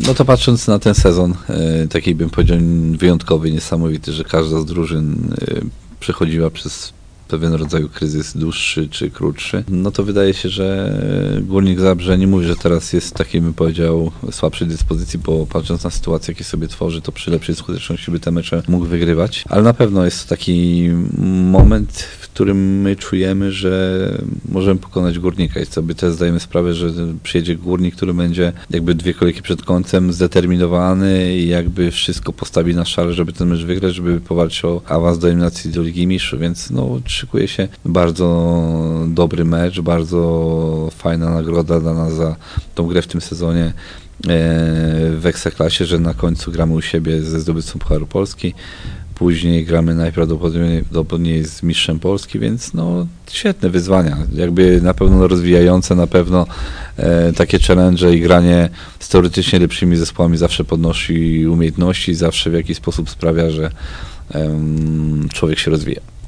No to patrząc na ten sezon, taki bym powiedział wyjątkowy, niesamowity, że każda z drużyn przechodziła przez pewien rodzaj kryzys dłuższy czy krótszy, no to wydaje się, że Górnik Zabrze, nie mówię, że teraz jest w takiej, bym powiedział, słabszej dyspozycji, bo patrząc na sytuację, jakie sobie tworzy, to przy lepszej skuteczności by te mecze mógł wygrywać, ale na pewno jest to taki moment, w którym my czujemy, że możemy pokonać Górnika i sobie też zdajemy sprawę, że przyjedzie Górnik, który będzie jakby 2 kolejki przed końcem zdeterminowany i jakby wszystko postawi na szale, żeby ten mecz wygrać, żeby powalczyć o awans do eliminacji do Ligi Mistrzów, więc no szykuje się bardzo dobry mecz, bardzo fajna nagroda dla nas za tą grę w tym sezonie w Ekstraklasie, że na końcu gramy u siebie ze zdobywcą Pucharu Polski, później gramy najprawdopodobniej z mistrzem Polski, więc no świetne wyzwania, jakby na pewno rozwijające, na pewno takie challenge i granie z teoretycznie lepszymi zespołami zawsze podnosi umiejętności, zawsze w jakiś sposób sprawia, że człowiek się rozwija.